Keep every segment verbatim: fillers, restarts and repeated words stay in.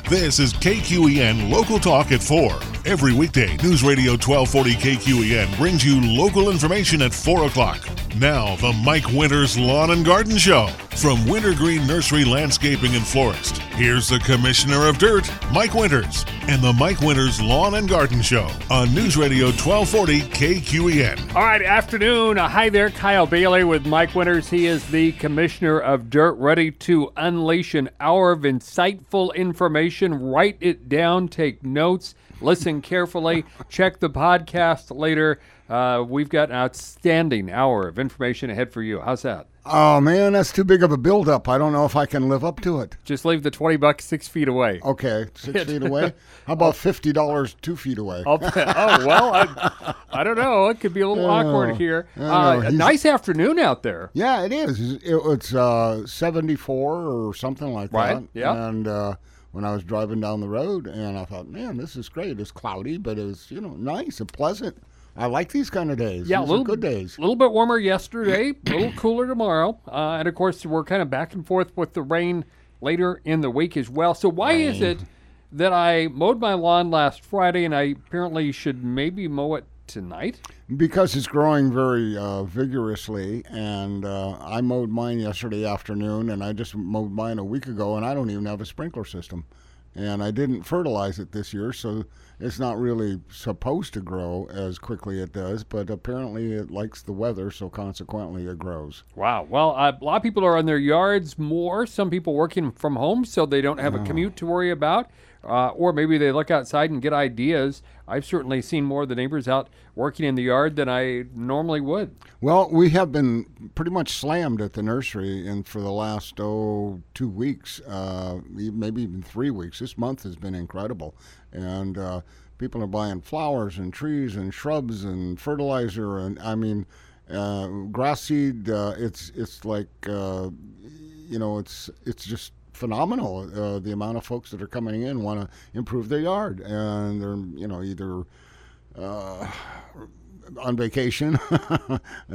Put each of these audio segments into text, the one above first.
This is K Q E N Local Talk at four. Every weekday, News Radio twelve forty K Q E N brings you local information at four o'clock. Now, the Mike Winters Lawn and Garden Show from Wintergreen Nursery Landscaping and Florist. Here's the Commissioner of Dirt, Mike Winters, and the Mike Winters Lawn and Garden Show on News Radio twelve forty K Q E N. All right, afternoon. Uh, hi there, Kyle Bailey with Mike Winters. He is the Commissioner of Dirt, ready to unleash an hour of insightful information. Write it down, take notes, listen carefully, check the podcast later. Uh, we've got an outstanding hour of information ahead for you. How's that? Oh, man, that's too big of a build-up. I don't know if I can live up to it. Just leave the twenty bucks six feet away. Okay, six feet away? How about fifty dollars two feet away? Oh, oh well, I, I don't know. It could be a little Oh, awkward here. I Uh, know. a nice afternoon out there. Yeah, it is. It, it's uh, seventy-four or something like Right, that. yeah. And uh, when I was driving down the road, and I thought, man, this is great. It's cloudy, but it's, you know, nice and pleasant. I like these kind of days. Yeah, these a little are good days. A little bit warmer yesterday, a little cooler tomorrow, uh, and of course we're kind of back and forth with the rain later in the week as well. So why Rain. is it that I mowed my lawn last Friday and I apparently should maybe mow it tonight? Because it's growing very uh, vigorously, and uh, I mowed mine yesterday afternoon, and I just mowed mine a week ago, and I don't even have a sprinkler system. And I didn't fertilize it this year, so it's not really supposed to grow as quickly as it does, but apparently it likes the weather, so consequently it grows. Wow. Well, uh, a lot of people are on their yards more. Some people working from home, so they don't have a commute to worry about. Uh, or maybe they look outside and get ideas. I've certainly seen more of the neighbors out working in the yard than I normally would. Well, we have been pretty much slammed at the nursery and for the last, oh, two weeks, uh, maybe even three weeks. This month has been incredible. And uh, people are buying flowers and trees and shrubs and fertilizer. And, I mean, uh, grass seed, uh, it's, it's like, uh, you know, it's it's just phenomenal. Uh, the amount of folks that are coming in want to improve their yard, and they're, you know, either uh, on vacation uh,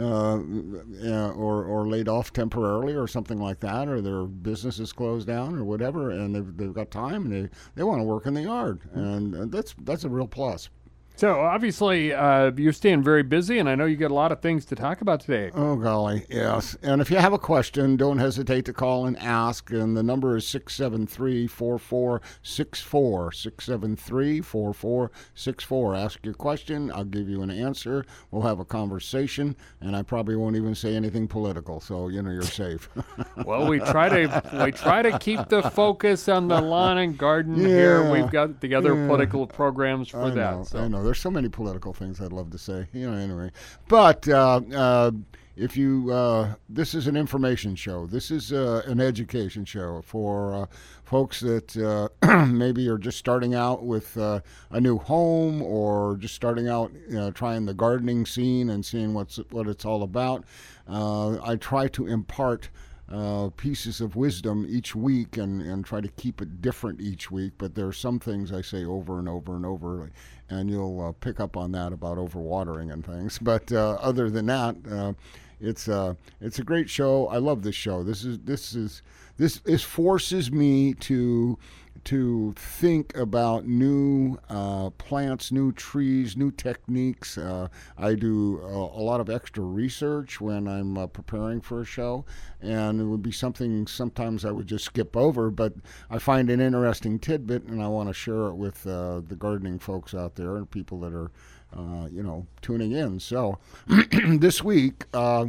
yeah, or or laid off temporarily or something like that, or their business is closed down or whatever, and they've, they've got time and they, they want to work in the yard, and, and that's that's a real plus. So obviously uh, you're staying very busy, and I know you got a lot of things to talk about today. Oh, golly, yes. And if you have a question, don't hesitate to call and ask. And the number is six seven three, four four six four, six seven three, four four six four. Ask your question. I'll give you an answer. We'll have a conversation, and I probably won't even say anything political, so, you know, you're safe. Well, we try to we try to keep the focus on the lawn and garden here. Yeah. We've got the other Yeah. political programs for I that. know, so. I know. There's so many political things I'd love to say. You know, anyway. But uh, uh, if you, uh, this is an information show. This is uh, an education show for uh, folks that uh, maybe are just starting out with uh, a new home, or just starting out, you know, trying the gardening scene and seeing what's what it's all about. Uh, I try to impart Uh, pieces of wisdom each week, and, and try to keep it different each week. But there are some things I say over and over and over, and you'll uh, pick up on that about overwatering and things. But uh, other than that, uh, it's uh, it's a great show. I love this show. This is this is this this forces me to to think about new uh, plants, new trees, new techniques. Uh, I do uh, a lot of extra research when I'm uh, preparing for a show, and it would be something sometimes I would just skip over, but I find an interesting tidbit, and I want to share it with uh, the gardening folks out there and people that are, uh, you know, tuning in. So this week, uh,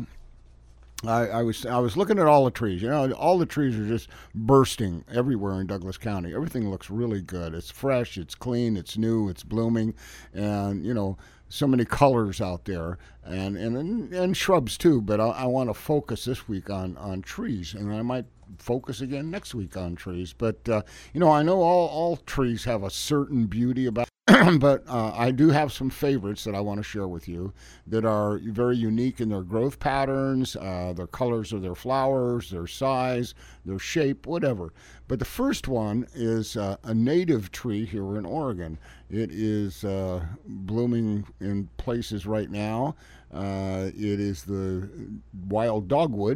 I, I was I was looking at all the trees. You know, all the trees are just bursting everywhere in Douglas County. Everything looks really good. It's fresh, it's clean, it's new, it's blooming, and, you know, so many colors out there, and and, and shrubs too. But I, I want to focus this week on, on trees, and I might focus again next week on trees. But, uh, you know, I know all, all trees have a certain beauty about but uh, I do have some favorites that I want to share with you that are very unique in their growth patterns, uh, their colors of their flowers, their size, their shape, whatever. But the first one is uh, a native tree here in Oregon. It is uh, blooming in places right now. Uh, it is the wild dogwood.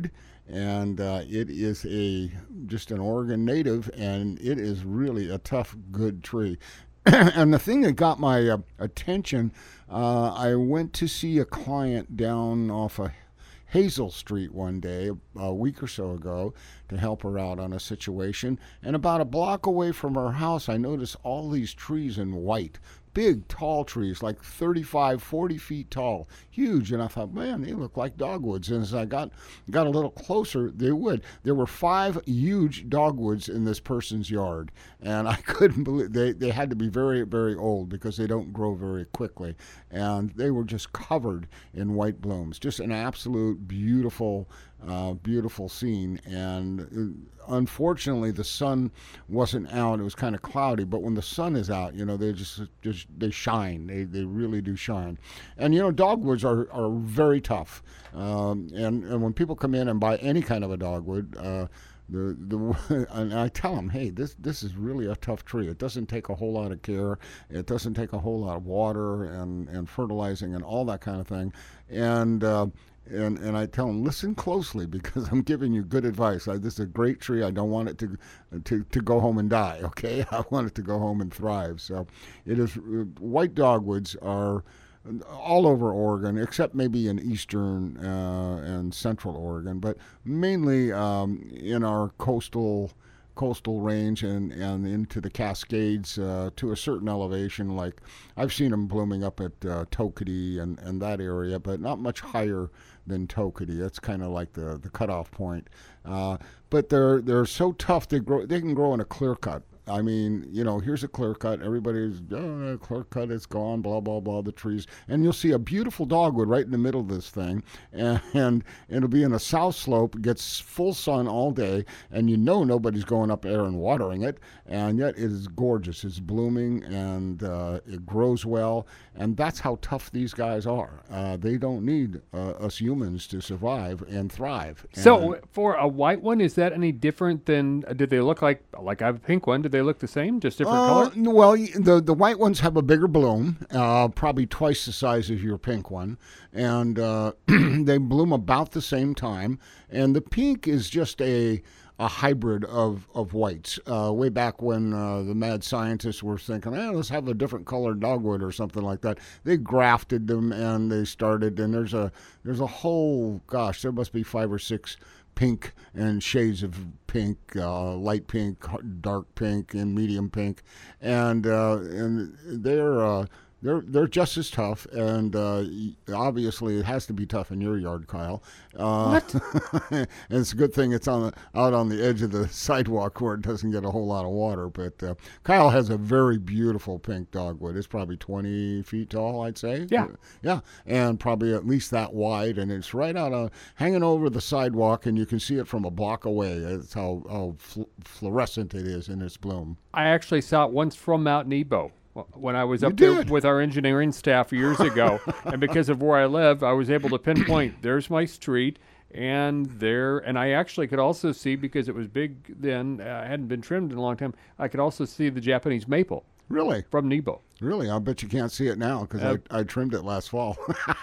and uh, it is a just an Oregon native, and it is really a tough, good tree. And the thing that got my uh, attention, uh, I went to see a client down off of Hazel Street one day a week or so ago to help her out on a situation. And about a block away from her house, I noticed all these trees in white. Big, tall trees, like thirty-five, forty feet tall, huge. And I thought, man, they look like dogwoods. And as I got got a little closer, they would. There were five huge dogwoods in this person's yard. And I couldn't believe, they, they had to be very, very old because they don't grow very quickly. And they were just covered in white blooms. Just an absolute beautiful Uh, beautiful scene. And uh, unfortunately the sun wasn't out. It was kind of cloudy, but when the sun is out, you know, they just just they shine. They they really do shine. And you know, dogwoods are, are very tough. Um, and, and when people come in and buy any kind of a dogwood, uh, The, the and I tell them, hey, this this is really a tough tree. It doesn't take a whole lot of care. It doesn't take a whole lot of water and, and fertilizing and all that kind of thing. And uh, and and I tell them, listen closely because I'm giving you good advice. I, this is a great tree. I don't want it to to to go home and die. Okay, I want it to go home and thrive. So it is. White dogwoods are all over Oregon, except maybe in eastern uh, and central Oregon, but mainly um, in our coastal coastal range and, and into the Cascades uh, to a certain elevation. Like I've seen them blooming up at uh, Toketee and, and that area, but not much higher than Toketee. That's kind of like the, the cutoff point. Uh, but they're they're so tough. They grow. They can grow in a clear cut. I mean, you know, here's a clear cut. Everybody's, oh, clear cut, it's gone, blah, blah, blah, the trees. And you'll see a beautiful dogwood right in the middle of this thing. And, and it'll be in a south slope, gets full sun all day, and you know nobody's going up there and watering it. And yet it is gorgeous. It's blooming, and uh, it grows well. And that's how tough these guys are. Uh, they don't need uh, us humans to survive and thrive. So and, for a white one, is that any different than, uh, did they look like, like I have a pink one, did they look the same, just different uh, color? Well, the the white ones have a bigger bloom, uh, probably twice the size of your pink one, and uh, they bloom about the same time. And the pink is just a a hybrid of of whites. Uh, way back when uh, the mad scientists were thinking, eh, let's have a different colored dogwood or something like that. They grafted them and they started. And there's a there's a whole gosh, there must be five or six pink and shades of pink, uh, light pink, dark pink, and medium pink, and uh, and they're uh, they're they're just as tough. And uh, obviously, it has to be tough in your yard, Kyle. Uh, What? And it's a good thing it's on the, out on the edge of the sidewalk where it doesn't get a whole lot of water. But uh, Kyle has a very beautiful pink dogwood. It's probably twenty feet tall, I'd say. Yeah. Yeah, and probably at least that wide, and it's right out of hanging over the sidewalk, and you can see it from a block away. That's how, how fl- fluorescent it is in its bloom. I actually saw it once from Mount Nebo when I was You up there did? with our engineering staff years ago. And because of where I live, I was able to pinpoint, there's my street, and there, and I actually could also see, because it was big then, uh, hadn't been trimmed in a long time, I could also see the Japanese maple Really? from Nebo. Really? I'll bet you can't see it now because Uh, I, I trimmed it last fall.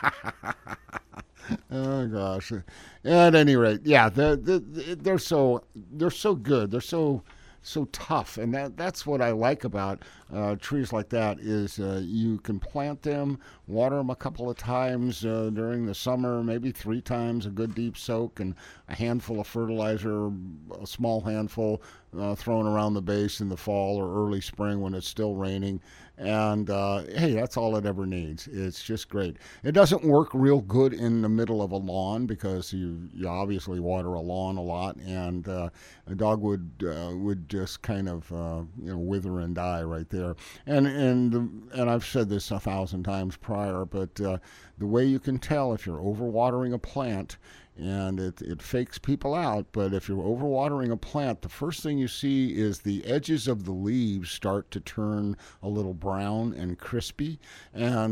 Oh gosh! At any rate, yeah, they're, they're they're so they're so good. They're so so tough, and that that's what I like about uh, trees like that is uh, you can plant them, water them a couple of times uh, during the summer, maybe three times, a good deep soak, and a handful of fertilizer, a small handful uh, thrown around the base in the fall or early spring when it's still raining. And uh, hey, that's all it ever needs. It's just great. It doesn't work real good in the middle of a lawn because you, you obviously water a lawn a lot, and uh, a dogwood uh, would just kind of uh, you know wither and die right there. And and and I've said this a thousand times prior, but uh, the way you can tell if you're overwatering a plant. And it, it fakes people out, but if you're overwatering a plant, the first thing you see is the edges of the leaves start to turn a little brown and crispy. And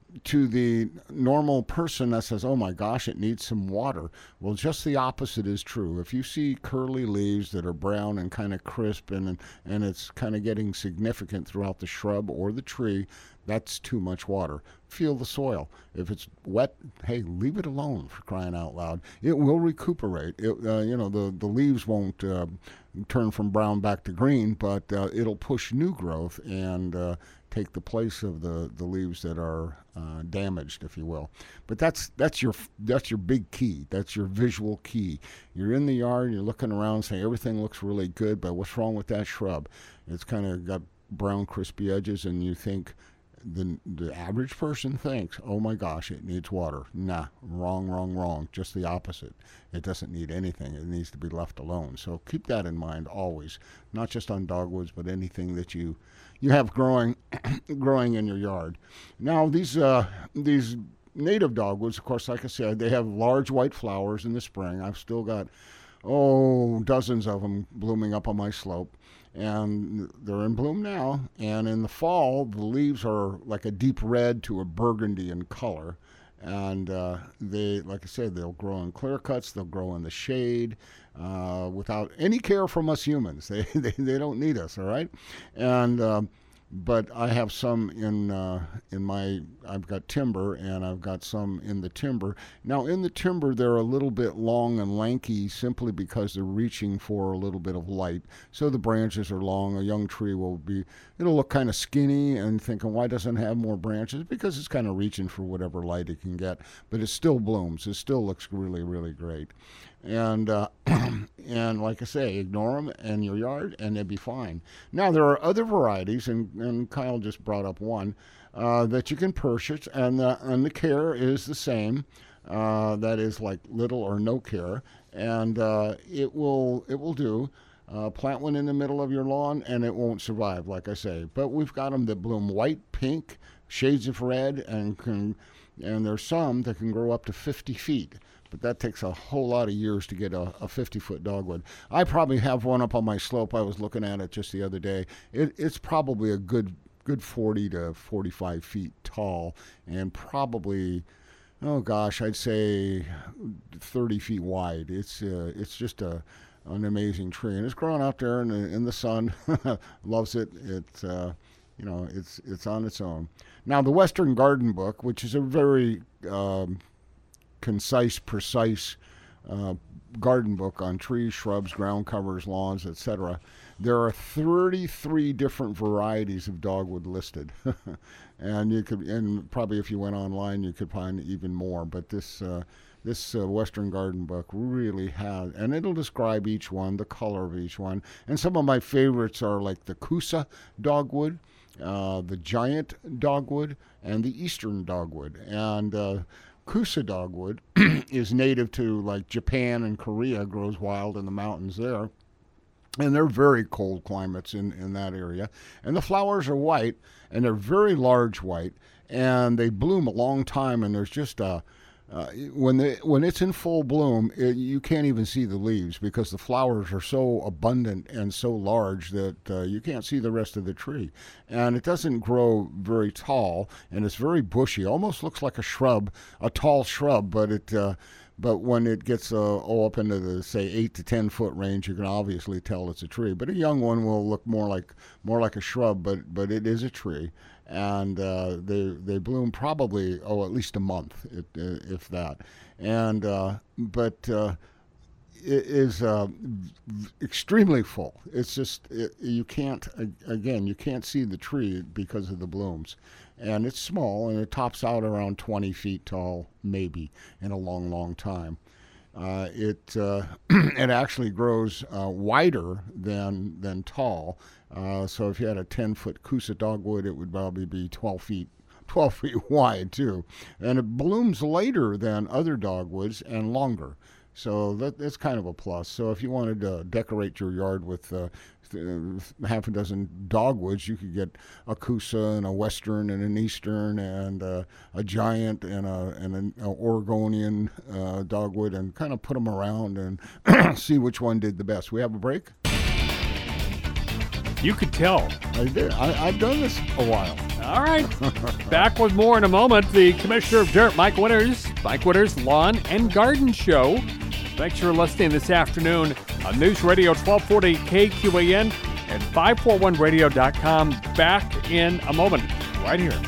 to the normal person that says, oh my gosh, it needs some water. Well, just the opposite is true. If you see curly leaves that are brown and kind of crisp and, and it's kind of getting significant throughout the shrub or the tree, that's too much water. Feel the soil. If it's wet, hey, leave it alone, for crying out loud. It will recuperate. It, uh, you know, the, the leaves won't uh, turn from brown back to green, but uh, it'll push new growth and uh, take the place of the, the leaves that are uh, damaged, if you will. But that's that's your that's your big key. That's your visual key. You're in the yard, you're looking around, saying everything looks really good, but what's wrong with that shrub? It's kind of got brown, crispy edges, and you think, the the average person thinks, oh my gosh, it needs water. Nah, wrong, wrong, wrong. Just the opposite. It doesn't need anything. It needs to be left alone. So keep that in mind always, not just on dogwoods, but anything that you you have growing growing in your yard. Now these uh, these native dogwoods, of course, like I said, they have large white flowers in the spring. I've still got oh dozens of them blooming up on my slope. And they're in bloom now. And in the fall, the leaves are like a deep red to a burgundy in color. And uh, they, like I said, they'll grow in clear cuts. They'll grow in the shade uh, without any care from us humans. They they, they don't need us, all right? And uh, but I have some in uh, in my, I've got timber, and I've got some in the timber. Now, in the timber, they're a little bit long and lanky simply because they're reaching for a little bit of light. So the branches are long. A young tree will be, it'll look kind of skinny and thinking, why doesn't it have more branches? Because it's kind of reaching for whatever light it can get. But it still blooms. It still looks really, really great. And uh, and like I say, ignore them in your yard and they'll be fine. Now, there are other varieties, and, and Kyle just brought up one, uh, that you can purchase, and the, and the care is the same. Uh, that is like little or no care, and uh, it will it will do. Uh, plant one in the middle of your lawn, and it won't survive, like I say. But we've got them that bloom white, pink, shades of red, and can, and there's some that can grow up to fifty feet. But that takes a whole lot of years to get a, a fifty-foot dogwood. I probably have one up on my slope. I was looking at it just the other day. It, it's probably a good good forty to forty-five feet tall, and probably, oh gosh, I'd say thirty feet wide. It's uh, it's just a an amazing tree, and it's growing out there in the, in the sun. Loves it. It's uh, you know, it's it's on its own. Now, the Western Garden Book, which is a very um, concise, precise uh, garden book on trees, shrubs, ground covers, lawns, et cetera. There are thirty-three different varieties of dogwood listed, and you could, and probably if you went online, you could find even more. But this uh, this uh, Western Garden Book really has, and it'll describe each one, the color of each one. And some of my favorites are like the Kousa dogwood, uh, the giant dogwood, and the eastern dogwood. And uh, Kousa dogwood is native to like Japan and Korea, grows wild in the mountains there. And they're very cold climates in, in that area. And the flowers are white, and they're very large white, and they bloom a long time, and there's just a, uh, when they, when it's in full bloom, it, you can't even see the leaves because the flowers are so abundant and so large that uh, you can't see the rest of the tree. And it doesn't grow very tall, and it's very bushy, almost looks like a shrub, a tall shrub, but it... Uh, But when it gets uh, oh, up into the, say, eight to ten foot range, you can obviously tell it's a tree. But a young one will look more like more like a shrub, but but it is a tree, and uh, they they bloom probably oh at least a month, if, if that. And uh, but uh, it is uh, extremely full. It's just it, you can't again you can't see the tree because of the blooms. And it's small, and it tops out around twenty feet tall, maybe, in a long, long time. Uh, it uh, it actually grows uh, wider than than tall. Uh, so if you had a ten-foot Kousa dogwood, it would probably be twelve feet twelve feet wide, too. And it blooms later than other dogwoods and longer. So that, that's kind of a plus. So if you wanted to decorate your yard with uh, half a dozen dogwoods, you could get a Kousa and a Western and an Eastern and uh, a giant and a and an Oregonian uh, dogwood, and kind of put them around and see which one did the best. We have a break. You could tell. I did. I, I've done this a while. All right. Back with more in a moment. The Commissioner of Dirt, Mike Winters, Mike Winters Lawn and Garden Show. Thanks for listening this afternoon on News Radio twelve forty K Q A N and five forty-one radio dot com. Back in a moment, right here.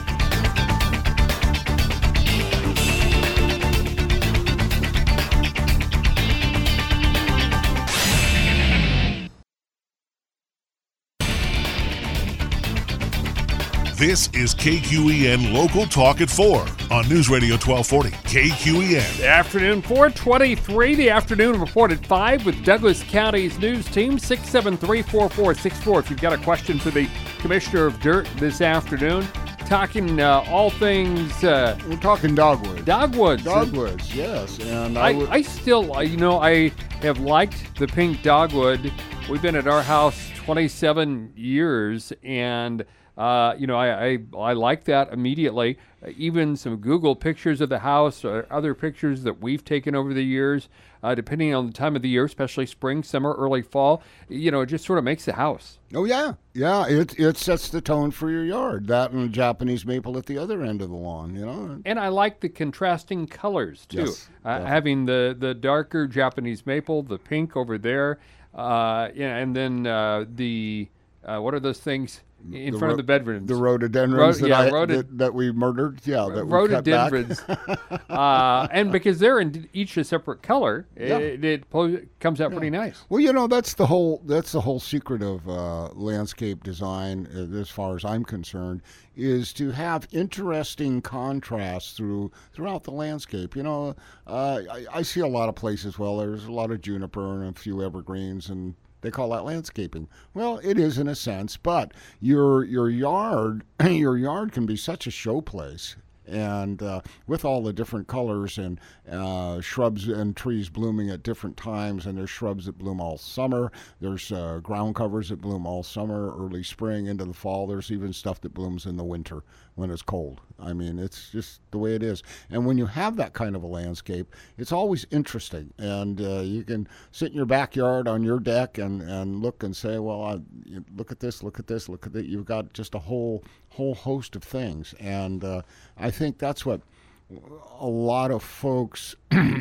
This is K Q E N Local Talk at four on News Radio twelve forty K Q E N. The afternoon four twenty-three, the afternoon report at five with Douglas County's news team, six seven three, four four six four. If you've got a question for the Commissioner of Dirt this afternoon, talking uh, all things... Uh, We're talking dogwoods. Dogwoods. Dogwoods, yes. And I, I, would, I still, uh, you know, I have liked the pink dogwood. We've been at our house twenty-seven years, and... Uh, you know, I, I I like that immediately. Uh, even some Google pictures of the house or other pictures that we've taken over the years, uh, depending on the time of the year, especially spring, summer, early fall, you know, it just sort of makes the house. Oh, yeah. Yeah, it it sets the tone for your yard. That and Japanese maple at the other end of the lawn, you know. And I like the contrasting colors, too. Yes, uh, having the, the darker Japanese maple, the pink over there, uh, yeah, and then uh, the, uh, what are those things? In The front ro- of the bedrooms. The rhododendrons Ro- that, yeah, I, rhodod- that, that we murdered. Yeah, that we cut back. Rhododendrons. uh, and because they're in each a separate color, Yeah. it, it po- comes out Yeah. pretty nice. Well, you know, that's the whole that's the whole secret of uh, landscape design, uh, as far as I'm concerned, is to have interesting contrasts through throughout the landscape. You know, uh, I, I see a lot of places. Well, there's a lot of juniper and a few evergreens, and they call that landscaping. Well, it is in a sense, but your your yard your yard can be such a showplace. And uh, with all the different colors and uh, shrubs and trees blooming at different times, and there's shrubs that bloom all summer, there's uh, ground covers that bloom all summer, early spring into the fall, there's even stuff that blooms in the winter when it's cold. I mean, it's just the way it is. And when you have that kind of a landscape, it's always interesting. And uh, you can sit in your backyard on your deck and, and look and say, well, I, look at this, look at this, look at that. You've got just a whole whole host of things. And uh, I think that's what a lot of folks,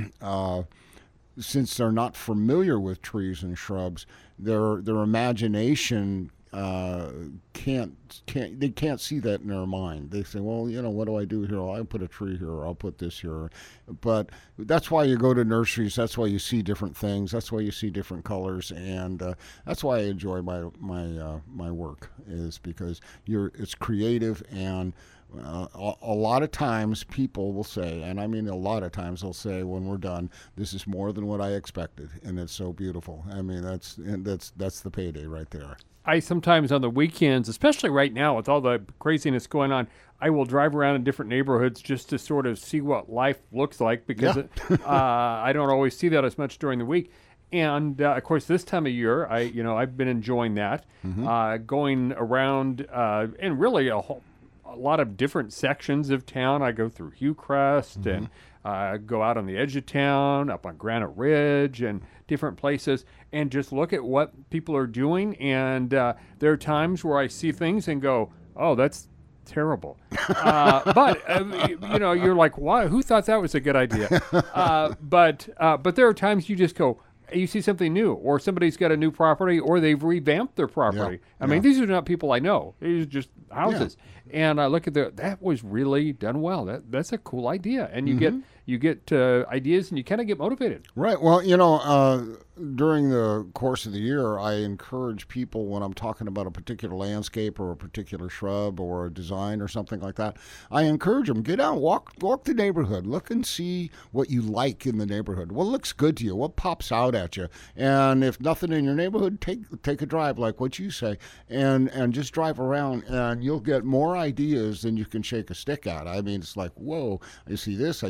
uh, since they're not familiar with trees and shrubs, their their imagination uh, can't can't they can't see that in their mind. They say, well, you know, what do I do here? Well, I'll put a tree here, or I'll put this here. But that's why you go to nurseries. That's why you see different things. That's why you see different colors, and uh, that's why I enjoy my my uh, my work, is because you're it's creative. And Uh, a, a lot of times people will say, and I mean a lot of times they'll say when we're done, this is more than what I expected, and it's so beautiful. I mean, that's and that's that's the payday right there. I sometimes on the weekends, especially right now with all the craziness going on, I will drive around in different neighborhoods just to sort of see what life looks like, because Yeah. it, uh, I don't always see that as much during the week. And uh, of course, this time of year, I you know I've been enjoying that, Mm-hmm. uh, going around uh, and really a whole. a lot of different sections of town. I go through Hillcrest Mm-hmm. and uh, go out on the edge of town, up on Granite Ridge and different places, and just look at what people are doing. And uh, there are times where I see things and go, oh, that's terrible. uh, but, uh, you know, you're like, why? Who thought that was a good idea? Uh, but, uh, but there are times you just go, you see something new, or somebody's got a new property, or they've revamped their property. Yeah, I mean, yeah. these are not people I know. These are just houses. And I look at the, that was really done well. That That's a cool idea. And you Mm-hmm. get you get uh, ideas, and you kind of get motivated. Right. Well, you know, uh, during the course of the year, I encourage people, when I'm talking about a particular landscape or a particular shrub or a design or something like that, I encourage them, get out, walk walk the neighborhood, look and see what you like in the neighborhood. What looks good to you? What pops out at you? And if nothing in your neighborhood, take take a drive, like what you say, and, and just drive around, and you'll get more ideas than you can shake a stick at. I mean, it's like, whoa, I see this, I see this,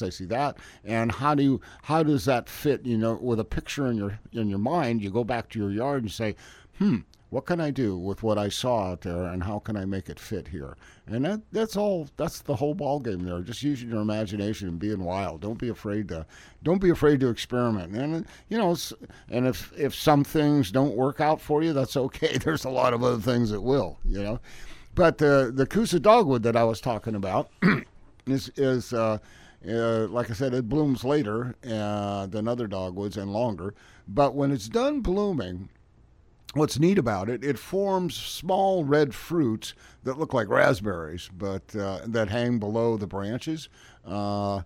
I see that, and how do you, how does that fit? You know, with a picture in your in your mind, you go back to your yard and say, hmm. What can I do with what I saw out there, and how can I make it fit here? And that, that's all. That's the whole ball game there. Just using your imagination and being wild. Don't be afraid to, don't be afraid to experiment. And you know, and if if some things don't work out for you, that's okay. There's a lot of other things that will. You know, but the the Coosa dogwood that I was talking about is is. Uh, Uh, like I said, it blooms later uh, than other dogwoods and longer. But when it's done blooming, what's neat about it, it forms small red fruits that look like raspberries, but uh, that hang below the branches. Uh,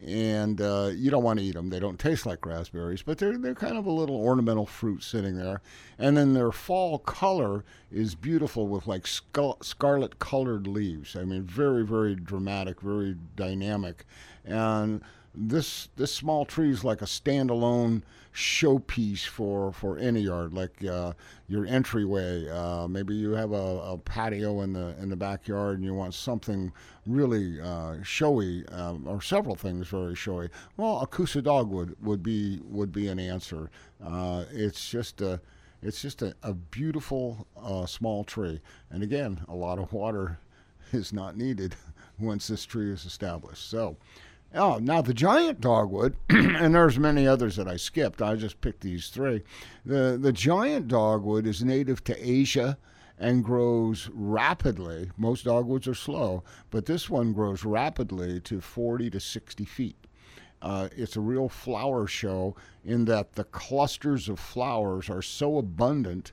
and uh, you don't want to eat them. They don't taste like raspberries, but they're they're kind of a little ornamental fruit sitting there. And then their fall color is beautiful with like scar- scarlet colored leaves. I mean, very, very dramatic, very dynamic. And this this small tree is like a standalone showpiece for, for any yard, like uh, your entryway. Uh, maybe you have a, a patio in the in the backyard and you want something really uh, showy, um, or several things very showy. Well, a Coosa dogwood would be would be an answer. Uh, it's just a it's just a, a beautiful uh, small tree, and again, a lot of water is not needed once this tree is established. So. Oh, now the giant dogwood, and there's many others that I skipped. I just picked these three. The the giant dogwood is native to Asia and grows rapidly. Most dogwoods are slow, but this one grows rapidly to forty to sixty feet. Uh, it's a real flower show in that the clusters of flowers are so abundant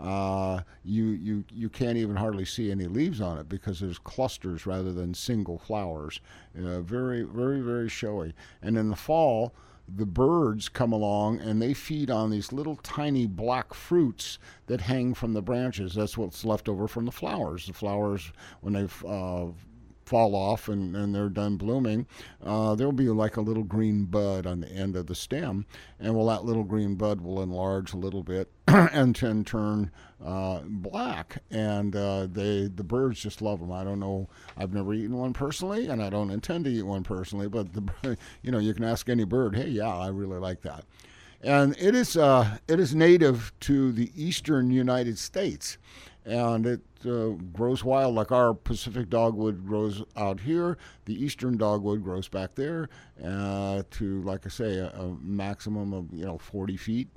Uh, you, you you can't even hardly see any leaves on it because there's clusters rather than single flowers. Uh, very, very, very showy. And in the fall, the birds come along and they feed on these little tiny black fruits that hang from the branches. That's what's left over from the flowers. The flowers, when they uh, fall off and, and they're done blooming, uh, there'll be like a little green bud on the end of the stem. And well, that little green bud will enlarge a little bit and then turn uh, black. And uh, they the birds just love them. I don't know. I've never eaten one personally, and I don't intend to eat one personally. But the, you know, you can ask any bird, hey, yeah, I really like that. And it is uh, it is native to the eastern United States. And it uh, grows wild like our Pacific dogwood grows out here. The eastern dogwood grows back there uh, to, like I say, a, a maximum of, you know, forty feet.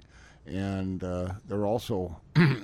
And uh, they're also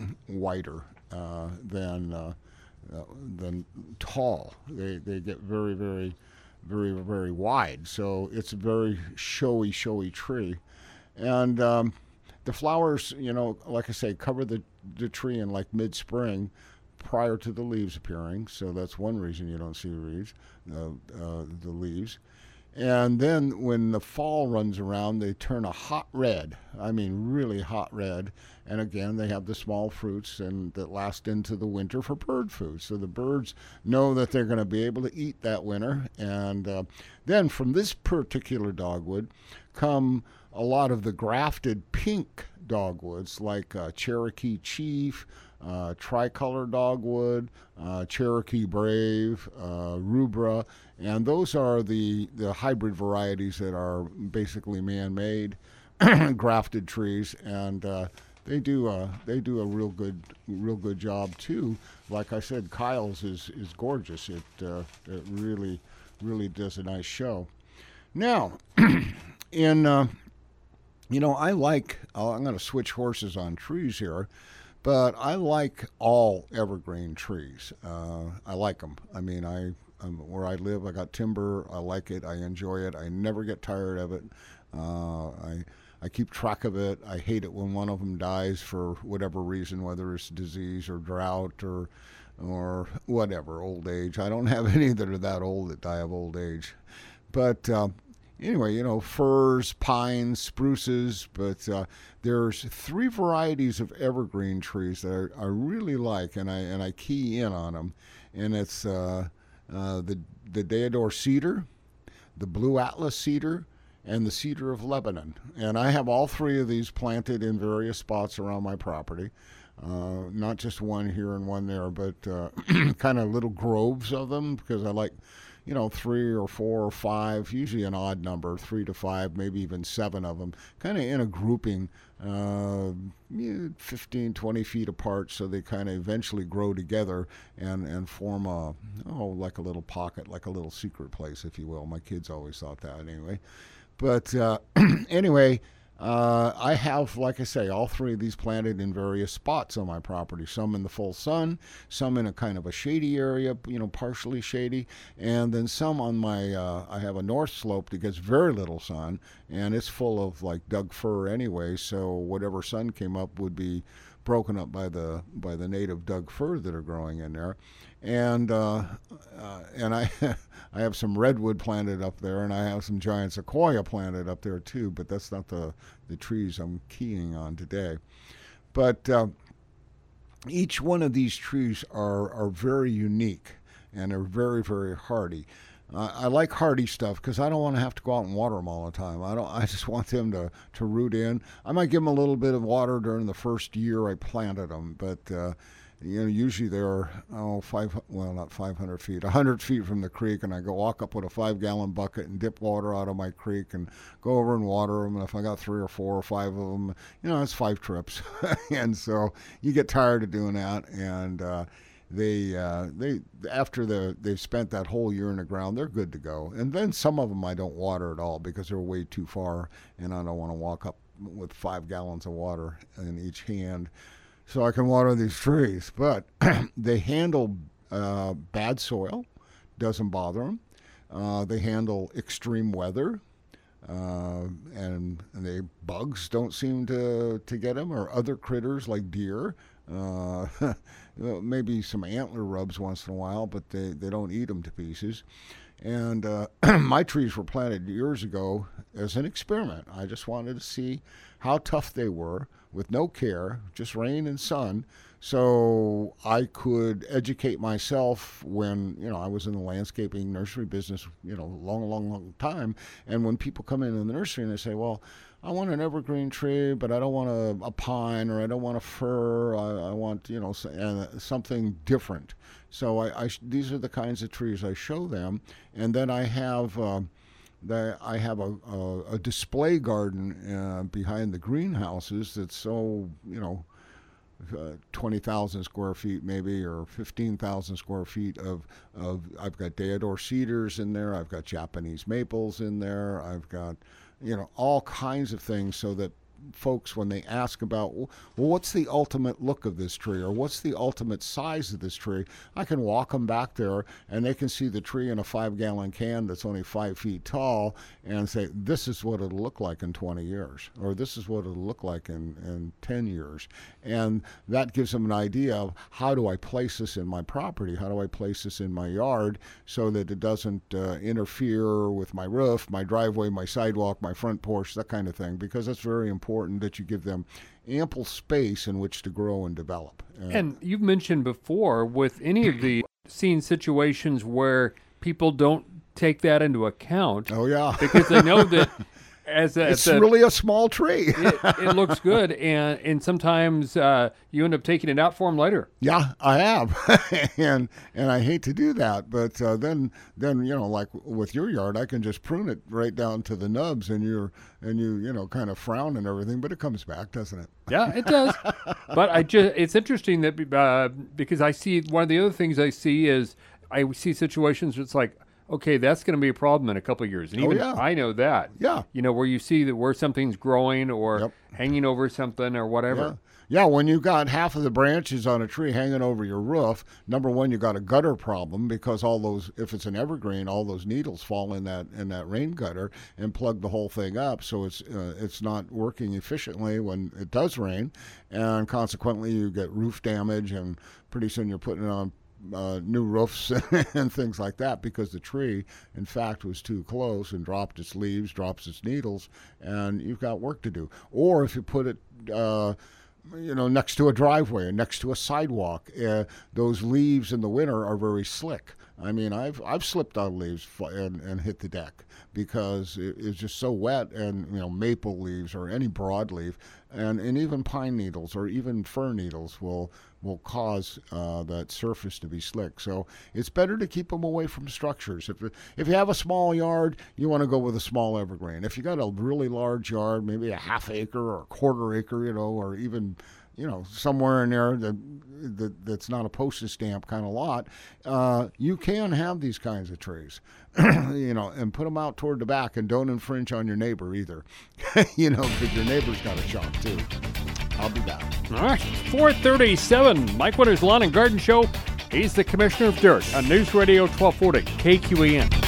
wider uh, than uh, uh, than tall. They they get very, very, very, very wide. So it's a very showy, showy tree. And um, the flowers, you know, like I say, cover the, the tree in like mid-spring prior to the leaves appearing. So that's one reason you don't see the leaves. Uh, uh, the leaves. And then when the fall runs around, they turn a hot red. I mean, really hot red. And again, they have the small fruits and that last into the winter for bird food. So the birds know that they're going to be able to eat that winter. And uh, then from this particular dogwood come a lot of the grafted pink dogwoods like uh, Cherokee Chief, uh, Tricolor Dogwood, uh, Cherokee Brave, uh, Rubra, and those are the, the hybrid varieties that are basically man-made, grafted trees, and uh, they do a they do a real good real good job too. Like I said, Kyle's is is gorgeous. It uh, it really really does a nice show. Now, in uh, you know, I like. Uh, I'm going to switch horses on trees here. But I like all evergreen trees. Uh, I like them. I mean, I um, where I live, I got timber. I like it. I enjoy it. I never get tired of it. Uh, I I keep track of it. I hate it when one of them dies for whatever reason, whether it's disease or drought or or whatever, old age. I don't have any that are that old that die of old age. But uh, anyway, you know, firs, pines, spruces, but uh, there's three varieties of evergreen trees that I, I really like, and I and I key in on them, and it's uh, uh, the the Deodar cedar, the blue atlas cedar, and the cedar of Lebanon. And I have all three of these planted in various spots around my property. Uh, not just one here and one there, but uh, kind of little groves of them because I like, you know, three or four or five, usually an odd number, three to five, maybe even seven of them, kind of in a grouping, uh, fifteen, twenty feet apart, so they kind of eventually grow together and, and form a, oh, like a little pocket, like a little secret place, if you will. My kids always thought that anyway. But uh, anyway, Uh, I have, like I say, all three of these planted in various spots on my property. Some in the full sun, some in a kind of a shady area, you know, partially shady, and then some on my, uh, I have a north slope that gets very little sun, and it's full of like Doug fir anyway, so whatever sun came up would be broken up by the by the native Doug fir that are growing in there. And uh, uh, and I I have some redwood planted up there, and I have some giant sequoia planted up there too, but that's not the, the trees I'm keying on today. But uh, each one of these trees are, are very unique, and they're very, very hardy. Uh, I like hardy stuff because I don't want to have to go out and water them all the time. I don't. I just want them to, to root in. I might give them a little bit of water during the first year I planted them, but uh, you know, usually they're oh five well not five hundred feet, a hundred feet from the creek, and I go walk up with a five gallon bucket and dip water out of my creek and go over and water them. And if I got three or four or five of them, you know, it's five trips, and so you get tired of doing that. And uh, they uh, they after the they've spent that whole year in the ground, they're good to go. And then some of them I don't water at all because they're way too far, and I don't want to walk up with five gallons of water in each hand so I can water these trees. But they handle uh, bad soil, doesn't bother them. Uh, they handle extreme weather, uh, and, and they bugs don't seem to, to get them, or other critters like deer. Uh, maybe some antler rubs once in a while, but they, they don't eat them to pieces. And uh, my trees were planted years ago as an experiment. I just wanted to see how tough they were with no care, just rain and sun, so I could educate myself when, you know, I was in the landscaping nursery business, you know, long, long, long time. And when people come in in the nursery and they say, well, I want an evergreen tree, but I don't want a, a pine, or I don't want a fir. I, I want, you know, uh, something different. So I, I, these are the kinds of trees I show them. And then I have, uh, the, I have a, a, a display garden uh, behind the greenhouses that's so, you know, Uh, twenty thousand square feet maybe, or fifteen thousand square feet of, of, I've got deodar cedars in there, I've got Japanese maples in there, I've got, you know, all kinds of things, so that folks, when they ask about, well, what's the ultimate look of this tree, or what's the ultimate size of this tree, I can walk them back there and they can see the tree in a five gallon can that's only five feet tall and say, this is what it'll look like in twenty years, or this is what it'll look like in, in ten years. And that gives them an idea of, how do I place this in my property? How do I place this in my yard so that it doesn't uh, interfere with my roof, my driveway, my sidewalk, my front porch, that kind of thing, because that's very important that you give them ample space in which to grow and develop. Uh, and you've mentioned before, with any of the seen situations where people don't take that into account. Oh, yeah. Because they know that as a, it's as a, really a small tree. it, it looks good, and and sometimes uh, you end up taking it out for them later. Yeah, I have, and and I hate to do that, but uh, then then you know, like with your yard, I can just prune it right down to the nubs, and you're and you you know kind of frown and everything, but it comes back, doesn't it? Yeah, it does. But I just it's interesting that uh, because I see one of the other things I see is I see situations where it's like, okay, that's going to be a problem in a couple of years. And even oh, yeah. I know that. Yeah. You know, where you see that where something's growing or Yep. hanging over something or whatever. Yeah. Yeah, when you got half of the branches on a tree hanging over your roof, number one, you got a gutter problem, because all those, if it's an evergreen, all those needles fall in that in that rain gutter and plug the whole thing up, so it's uh, it's not working efficiently when it does rain, and consequently you get roof damage, and pretty soon you're putting it on Uh, new roofs and things like that, because the tree, in fact, was too close and dropped its leaves, drops its needles, and you've got work to do. Or if you put it, uh, you know, next to a driveway or next to a sidewalk, uh, those leaves in the winter are very slick. I mean, I've I've slipped on leaves and, and hit the deck because it, it's just so wet, and you know, maple leaves or any broadleaf, and, and even pine needles or even fir needles will will cause uh, that surface to be slick. So it's better to keep them away from structures. If if you have a small yard, you want to go with a small evergreen. If you got a really large yard, maybe a half acre or a quarter acre, you know, or even you know, somewhere in there that, that that's not a postage stamp kind of lot, uh, you can have these kinds of trees, you know, and put them out toward the back, and don't infringe on your neighbor either, you know, because your neighbor's got a shop too. I'll be back. All right, four thirty-seven, Mike Winters Lawn and Garden Show. He's the Commissioner of Dirt on News Radio twelve forty K Q E N.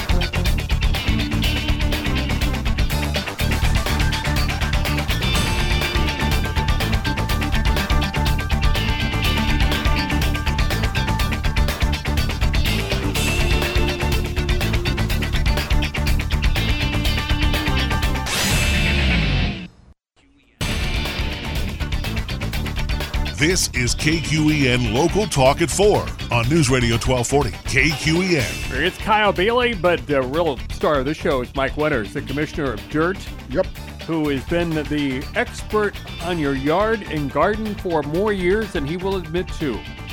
This is K Q E N Local Talk at four on News Radio twelve forty K Q E N. It's Kyle Bailey, but the real star of the show is Mike Winters, the Commissioner of Dirt. Yep. Who has been the expert on your yard and garden for more years than he will admit to.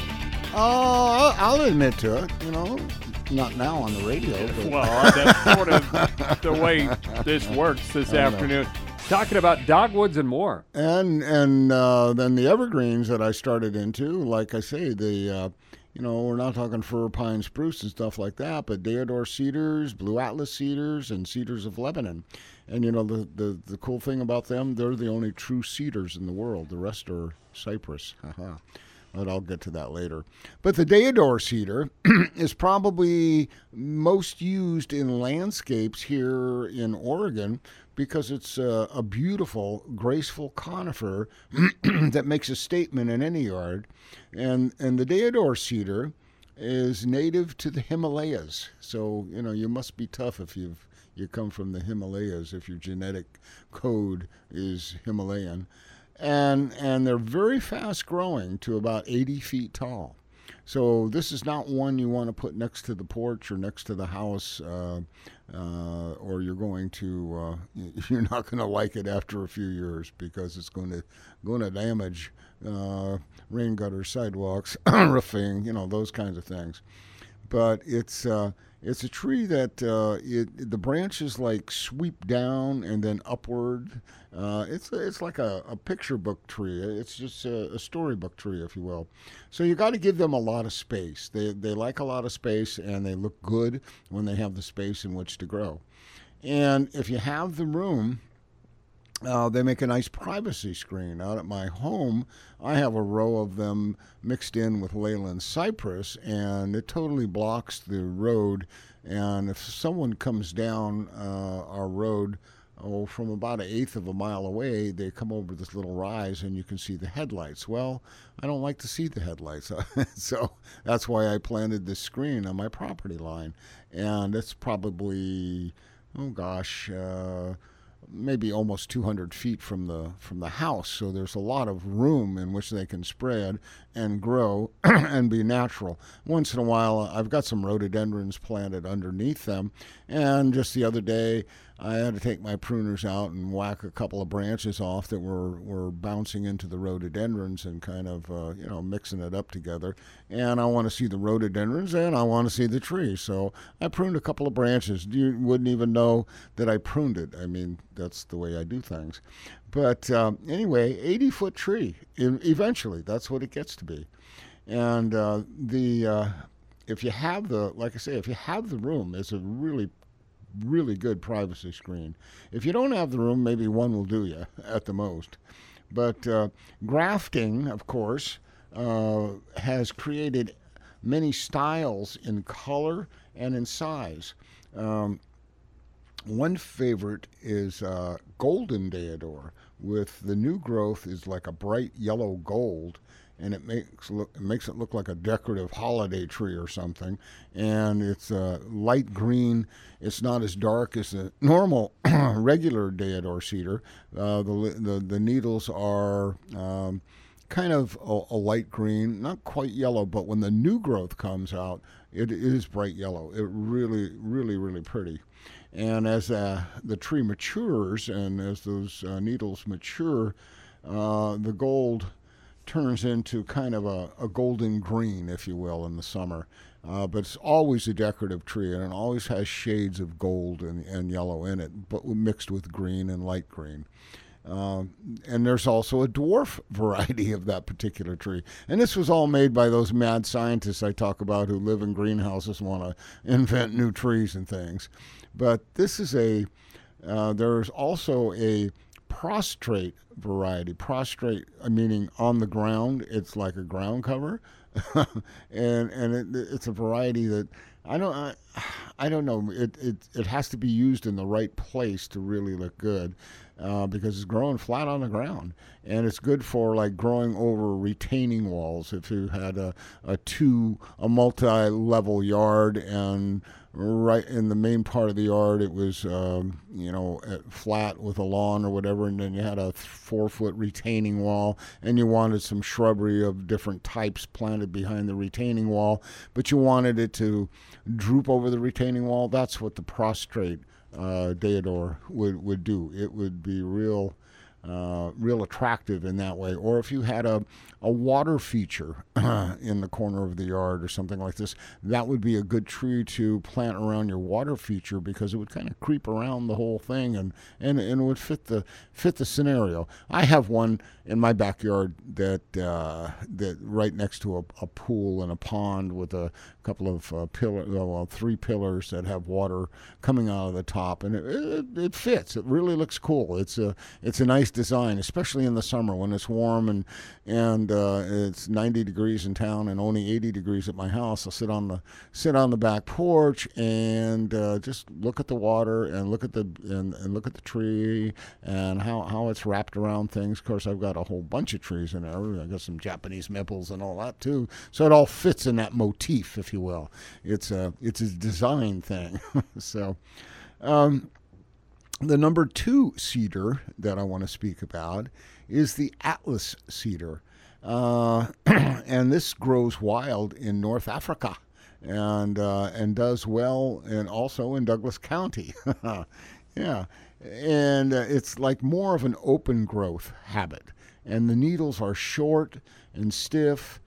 Uh, I'll admit to it, you know. Not now on the radio. But. Well, that's sort of the way this works this afternoon. Talking about dogwoods and more. And and uh, then the evergreens that I started into, like I say, the uh, you know, we're not talking fir, pine, spruce and stuff like that, but deodar cedars, blue atlas cedars, and cedars of Lebanon. And you know, the, the, the cool thing about them, they're the only true cedars in the world. The rest are cypress. But I'll get to that later. But the deodar cedar is probably most used in landscapes here in Oregon because it's a, a beautiful, graceful conifer that makes a statement in any yard. And and the deodar cedar is native to the Himalayas. So, you know, you must be tough if you've you come from the Himalayas, if your genetic code is Himalayan. And and they're very fast growing to about eighty feet tall. So this is not one you want to put next to the porch or next to the house, uh, uh, or you're going to uh, you're not going to like it after a few years because it's going to going to damage uh, rain gutters, sidewalks, roofing, you know, those kinds of things. But it's uh, it's a tree that uh, it the branches like sweep down and then upward. Uh, it's it's like a, a picture book tree. It's just a, a storybook tree, if you will. So you got to give them a lot of space. They they like a lot of space, and they look good when they have the space in which to grow. And if you have the room, Uh, they make a nice privacy screen. Out at my home, I have a row of them mixed in with Leyland cypress, and it totally blocks the road. And if someone comes down uh, our road, oh, from about an eighth of a mile away, they come over this little rise, and you can see the headlights. Well, I don't like to see the headlights, so that's why I planted this screen on my property line. And it's probably, oh gosh, uh, maybe almost two hundred feet from the from the house, so there's a lot of room in which they can spread and grow and be natural. Once in a while, I've got some rhododendrons planted underneath them, and just the other day, I had to take my pruners out and whack a couple of branches off that were, were bouncing into the rhododendrons and kind of, uh, you know, mixing it up together. And I want to see the rhododendrons and I want to see the tree. So I pruned a couple of branches. You wouldn't even know that I pruned it. I mean, that's the way I do things. But um, anyway, eighty-foot tree, eventually. That's what it gets to be. And uh, the uh, if you have the, like I say, if you have the room, it's a really really good privacy screen. If you don't have the room, maybe one will do you at the most. But uh, grafting, of course, uh, has created many styles in color and in size. Um, one favorite is uh, golden deodar, with the new growth is like a bright yellow gold, and it makes look it makes it look like a decorative holiday tree or something. And it's uh, light green. It's not as dark as the normal regular deodar cedar. Uh, the, the the needles are um, kind of a, a light green, not quite yellow, but when the new growth comes out, it is bright yellow. It really, really, really pretty. And as uh, the tree matures and as those uh, needles mature, uh, the gold turns into kind of a, a golden green, if you will, in the summer. Uh, but it's always a decorative tree, and it always has shades of gold and, and yellow in it, but mixed with green and light green. Um, and there's also a dwarf variety of that particular tree. And this was all made by those mad scientists I talk about who live in greenhouses and want to invent new trees and things. But this is a, uh, there's also a prostrate variety. Prostrate, meaning on the ground, it's like a ground cover. and and it, it's a variety that I don't I, I don't know. It, it it has to be used in the right place to really look good, uh, because it's growing flat on the ground, and it's good for like growing over retaining walls. If you had a a two a multi-level yard and right in the main part of the yard it was um, you know flat with a lawn or whatever, and then you had a four foot retaining wall, and you wanted some shrubbery of different types planted behind the retaining wall, but you wanted it to droop over the retaining wall. That's what the prostrate uh, deodar would, would do. It would be real uh, real attractive in that way. Or if you had a, a water feature in the corner of the yard or something like this, that would be a good tree to plant around your water feature, because it would kind of creep around the whole thing and, and, and it would fit the fit the scenario. I have one in my backyard that uh, that right next to a, a pool and a pond with a couple of uh, pillars, well, three pillars that have water coming out of the top, and it, it, it fits. It really looks cool. It's a it's a nice design, especially in the summer when it's warm and and uh, it's ninety degrees in town and only eighty degrees at my house. I'll sit on the sit on the back porch and uh, just look at the water and look at the and, and look at the tree and how, how it's wrapped around things. Of course, I've got a whole bunch of trees in there. I got some Japanese maples and all that too, so it all fits in that motif, if you will. It's a it's a design thing. so. Um, The number two cedar that I want to speak about is the Atlas cedar. Uh, and this grows wild in North Africa and uh, and does well and also in Douglas County. yeah. And uh, it's like more of an open growth habit. And the needles are short and stiff,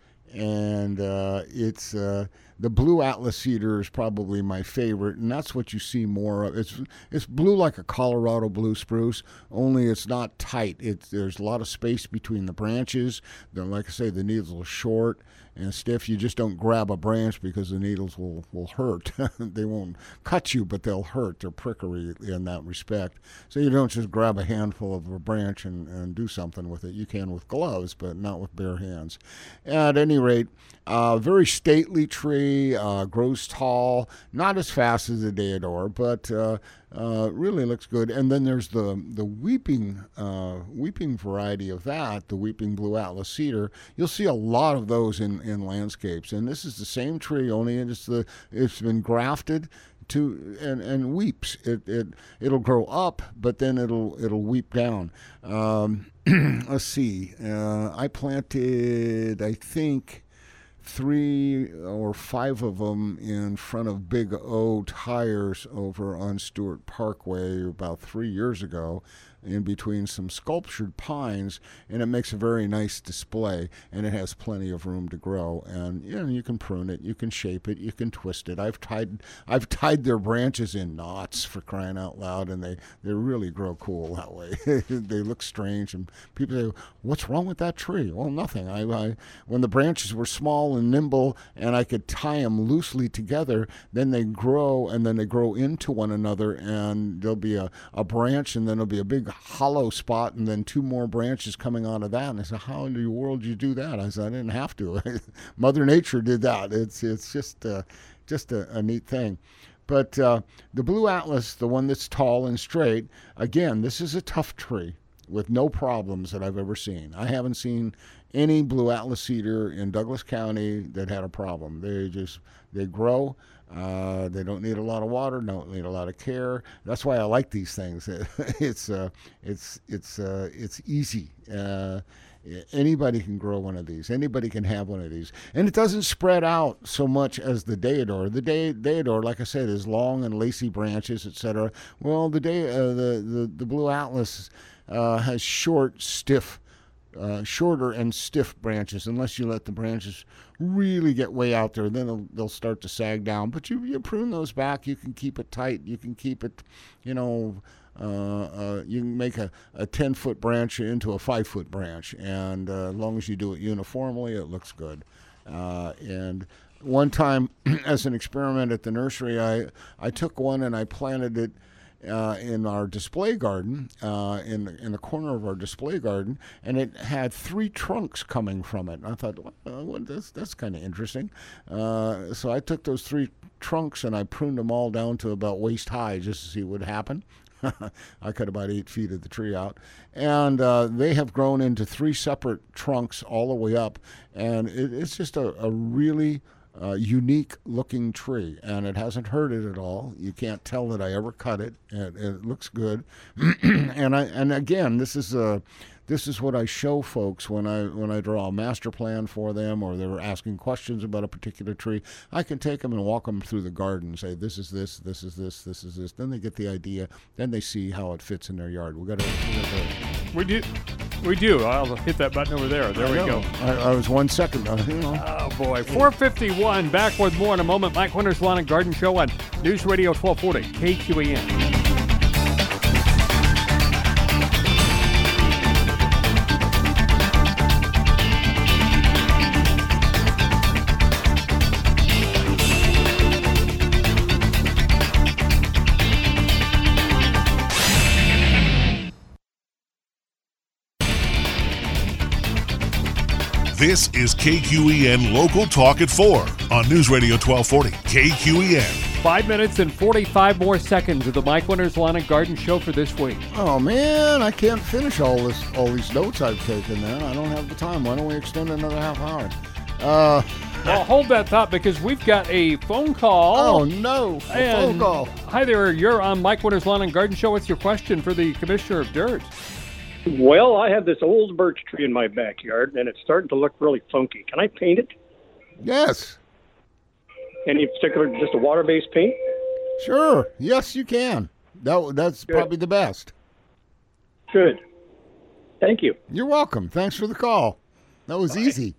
and uh, it's uh, the blue Atlas cedar is probably my favorite, and that's what you see more of. It's it's blue like a Colorado blue spruce, only it's not tight. It's there's a lot of space between the branches. Then, like I say, the needles are short and stiff. You just don't grab a branch because the needles will, will hurt. They won't cut you, but they'll hurt. They're prickly in that respect. So you don't just grab a handful of a branch and, and do something with it. You can with gloves, but not with bare hands. At any rate, uh, very stately tree, uh, grows tall, not as fast as the deodar, but uh, uh, really looks good. And then there's the the weeping uh, weeping variety of that, the weeping blue Atlas cedar. You'll see a lot of those in, in landscapes. And this is the same tree, only it's the it's been grafted to and, and weeps. It it it'll grow up, but then it'll it'll weep down. Um, let's see. Uh, I planted, I think, three or five of them in front of Big O Tires over on Stewart Parkway about three years ago, in between some sculptured pines, and it makes a very nice display, and it has plenty of room to grow. And you know, you can prune it, you can shape it, you can twist it. I've tied I've tied their branches in knots, for crying out loud, and they, they really grow cool that way. They look strange, and people say, "What's wrong with that tree?" Well, nothing. I, I when the branches were small and nimble, and I could tie them loosely together, then they grow, and then they grow into one another, and there'll be a, a branch, and then there'll be a big hollow spot, and then two more branches coming out of that. And I said, "How in the world did you do that?" I said, "I didn't have to. Mother Nature did that." It's it's just uh, just a, a neat thing. But uh, the blue Atlas, the one that's tall and straight, again, this is a tough tree with no problems that I've ever seen. I haven't seen any blue Atlas cedar in Douglas County that had a problem. They just they grow. Uh, they don't need a lot of water, don't need a lot of care. That's why I like these things. it's uh, it's it's uh, it's easy, uh, Anybody can grow one of these. Anybody can have one of these. And it doesn't spread out so much as the Deodar. The De- Deodar, like I said, is long and lacy branches, et cetera. Well, the, De- uh, the, the, the Blue Atlas uh, has short, stiff, uh, shorter and stiff branches, unless you let the branches really get way out there. Then they'll, they'll start to sag down. But you, you prune those back. You can keep it tight. You can keep it, you know... Uh, uh, you can make a, a ten-foot branch into a five-foot branch, and uh, as long as you do it uniformly, it looks good. Uh, and one time, as an experiment at the nursery, I, I took one and I planted it uh, in our display garden, uh, in, the, in the corner of our display garden, and it had three trunks coming from it. And I thought, well, well, that's, that's kind of interesting. Uh, so I took those three trunks and I pruned them all down to about waist high just to see what would happen. I cut about eight feet of the tree out. And uh, they have grown into three separate trunks all the way up. And it, it's just a, a really uh, unique-looking tree. And it hasn't hurt it at all. You can't tell that I ever cut it. It, it looks good. and I and again, this is a... This is what I show folks when I when I draw a master plan for them, or they're asking questions about a particular tree. I can take them and walk them through the garden and say, this is this, this is this, this is this. Then they get the idea. Then they see how it fits in their yard. We got to. We do. We do. I'll hit that button over there. There we go. I, I was one second. Uh, you know. Oh, boy. four fifty-one. Back with more in a moment. Mike Winters Lawn and Garden Show on News Radio twelve forty K Q E N. This is K Q E N Local Talk at four on News Radio twelve forty K Q E N. Five minutes and forty-five more seconds of the Mike Winters Lawn and Garden Show for this week. Oh, man, I can't finish all this, all these notes I've taken there. I don't have the time. Why don't we extend another half hour? Uh, well, hold that thought, because we've got a phone call. Oh, no, a and phone call. Hi there, you're on Mike Winters Lawn and Garden Show. What's your question for the Commissioner of Dirt? Well, I have this old birch tree in my backyard, and it's starting to look really funky. Can I paint it? Yes. Any particular, just a water-based paint? Sure. Yes, you can. That That's Good. Probably the best. Good. Thank you. You're welcome. Thanks for the call. That was Bye. Easy.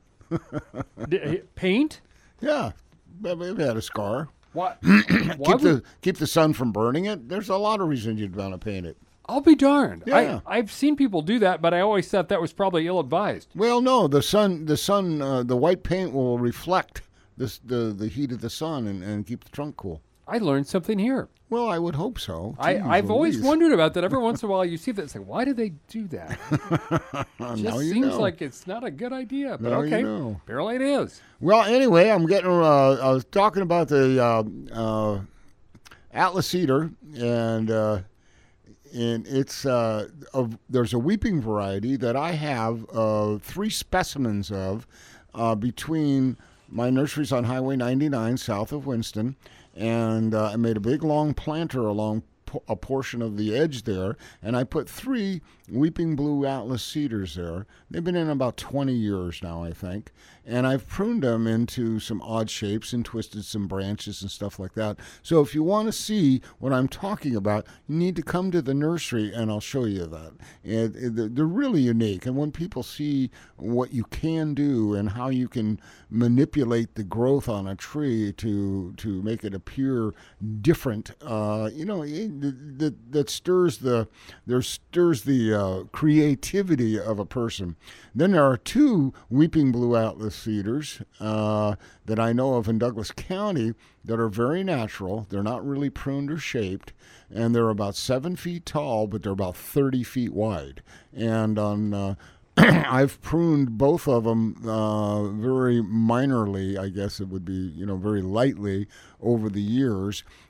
D- paint? Yeah. It had a scar. What? keep, would... the, keep the sun from burning it. There's a lot of reasons you'd want to paint it. I'll be darned. Yeah. I, I've seen people do that, but I always thought that was probably ill-advised. Well, no, the sun, the sun, uh, the white paint will reflect this, the the heat of the sun and, and keep the trunk cool. I learned something here. Well, I would hope so. I, Jeez, I've Louise. always wondered about that. Every once in a while, you see that. It's like, why do they do that? It just now you seems know. like it's not a good idea. But now okay, you know. Apparently it is. Well, anyway, I'm getting. Uh, I was talking about the uh, uh, Atlas cedar, and uh, and it's uh, of, there's a weeping variety that I have uh, three specimens of uh, between my nurseries on Highway ninety-nine south of Winston, and uh, I made a big long planter along po- a portion of the edge there, and I put three weeping blue Atlas cedars there. They've been in about twenty years now, I think, and I've pruned them into some odd shapes and twisted some branches and stuff like that. So if you want to see what I'm talking about, you need to come to the nursery, and I'll show you that. And, and they're really unique, and when people see what you can do and how you can manipulate the growth on a tree to to make it appear different, uh, you know, it, that, that stirs the there stirs the uh, creativity of a person. Then there are two weeping blue Atlas cedars uh, that I know of in Douglas County that are very natural. They're not really pruned or shaped, and they're about seven feet tall, but they're about thirty feet wide. And on uh, I've pruned both of them uh, very minorly, I guess it would be, you know, very lightly over the years.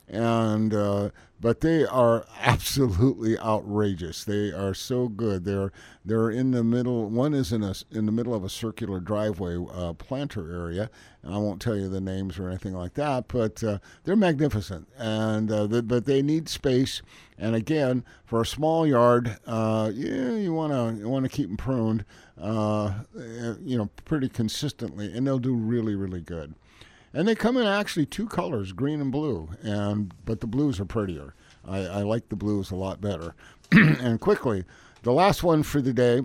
and uh, but they are absolutely outrageous. They are so good. They're they're in the middle. One is in a in the middle of a circular driveway uh, planter area. And I won't tell you the names or anything like that, but uh, they're magnificent. And uh, the, but they need space. And again, for a small yard, uh, yeah, you want to you want to keep them pruned, uh, you know, pretty consistently, and they'll do really really good. And they come in actually two colors, green and blue, and but the blues are prettier. I, I like the blues a lot better. And quickly, the last one for the day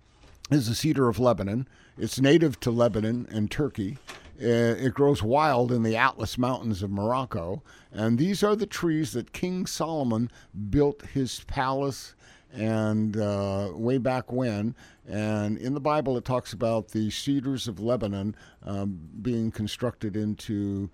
is the cedar of Lebanon. It's native to Lebanon and Turkey. It grows wild in the Atlas Mountains of Morocco. And these are the trees that King Solomon built his palace and uh, way back when. And in the Bible, it talks about the cedars of Lebanon um, being constructed into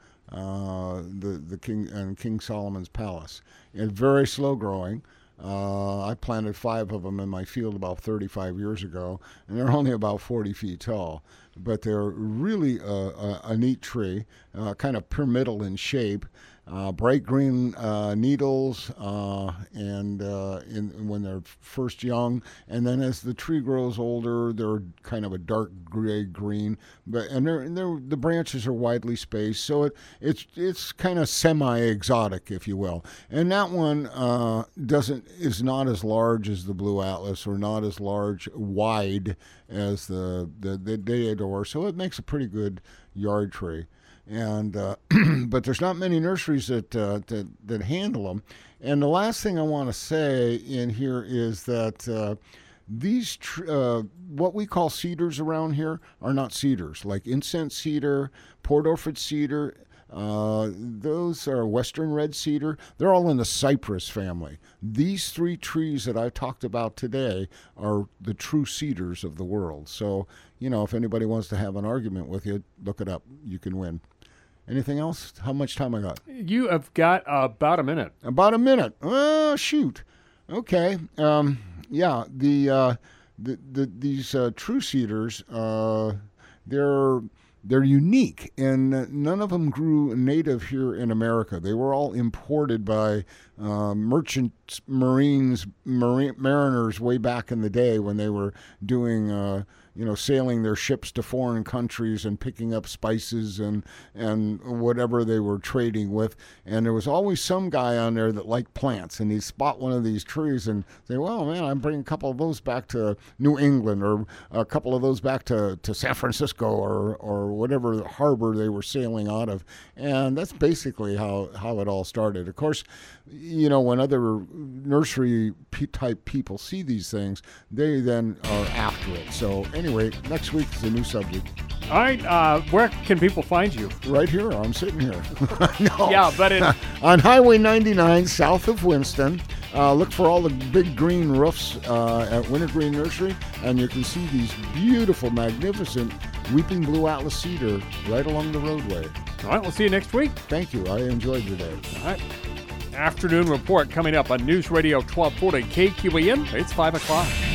uh, the the King and King Solomon's palace. It's very slow growing. Uh, I planted five of them in my field about thirty-five years ago, and they're only about forty feet tall. But they're really a, a, a neat tree, uh, kind of pyramidal in shape. Uh, bright green uh, needles, uh, and uh, in, when they're first young, and then as the tree grows older, they're kind of a dark gray green. But and they're, they're the branches are widely spaced, so it it's it's kind of semi-exotic, if you will. And that one uh, doesn't is not as large as the blue atlas, or not as large wide as the the, the Deodar, so it makes a pretty good yard tree. And uh, but there's not many nurseries that, uh, that that handle them. And the last thing I want to say in here is that uh, these tr- uh, what we call cedars around here are not cedars. Like incense cedar, Port Orford cedar, uh, those are western red cedar. They're all in the cypress family. These three trees that I talked about today are the true cedars of the world. So, you know, if anybody wants to have an argument with you, look it up. You can win. Anything else? How much time I got? You have got about a minute. About a minute. Oh, shoot. Okay. Um, yeah, the, uh, the, the these uh, true cedars, uh, they're they're unique, and none of them grew native here in America. They were all imported by uh, merchant marines, marine, mariners way back in the day when they were doing uh, you know, sailing their ships to foreign countries and picking up spices and and whatever they were trading with. And there was always some guy on there that liked plants, and he'd spot one of these trees and say, well, man, I'm bringing a couple of those back to New England, or a couple of those back to, to San Francisco, or or whatever harbor they were sailing out of. And that's basically how, how it all started. Of course, you know, when other nursery type people see these things, they then are after it. So anyway, next week is a new subject. All right, uh, where can people find you? Right here. I'm sitting here. No. Yeah, but it... on Highway ninety-nine, south of Winston. Uh, look for all the big green roofs uh, at Wintergreen Nursery, and you can see these beautiful, magnificent weeping blue atlas cedar right along the roadway. All right, we'll see you next week. Thank you. I enjoyed today. All right. Afternoon report coming up on News Radio twelve forty K Q E N. It's five o'clock.